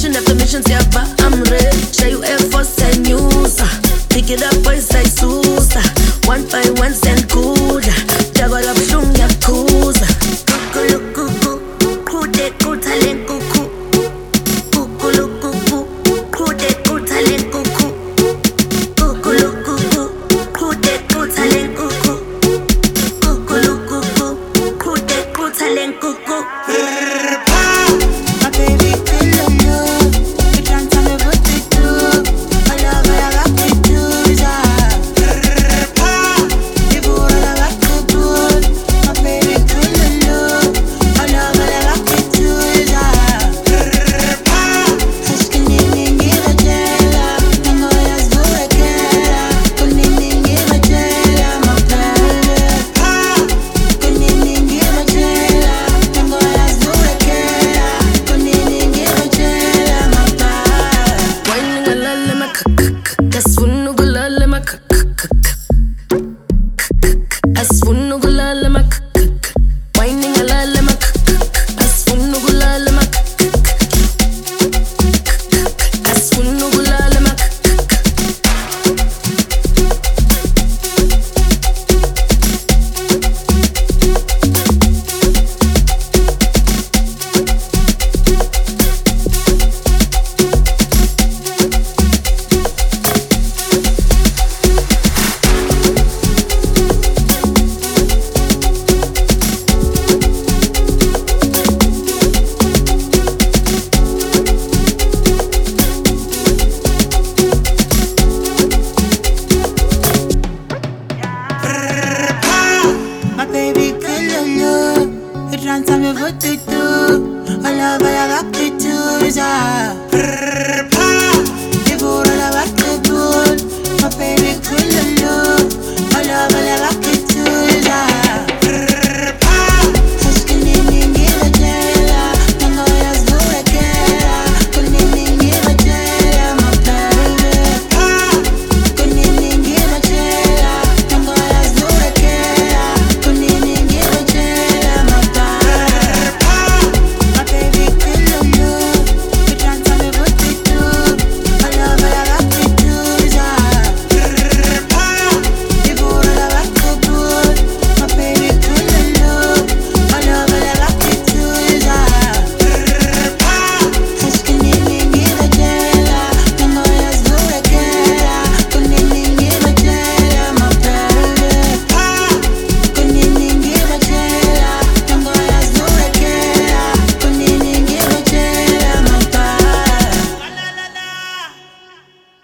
mission after mission, siyaba, I'm ready. Show you Air Force and news. Pick it up, boys, like Susa. 1 by 1 cent good. Jago la blung yakuza. Kukulu kuku, kude kutalen kuku. Kukulu kuku, kude kutalen kuku. Kukulu kuku, kude kutalen kuku. Kukulu kuku, kude kutalen kuku. My baby, I love you. You can't tell me what to do. I love what I got to do, yeah. You put all I got to put. My baby, I love you. I love what I got to do, yeah. Es que ni me chela, tengo las burraqueras. Con ni me chela, my baby. Con ni me chela, tengo las burraqueras. Con ni me chela, my baby. Whining a lale ma kasfunu gulale ma asfunu gulale ma whining a lale ma asfunu gulale ma asfunu gulale ma My baby, I love you. You can't tell me what to do. I love what I got to do, yeah.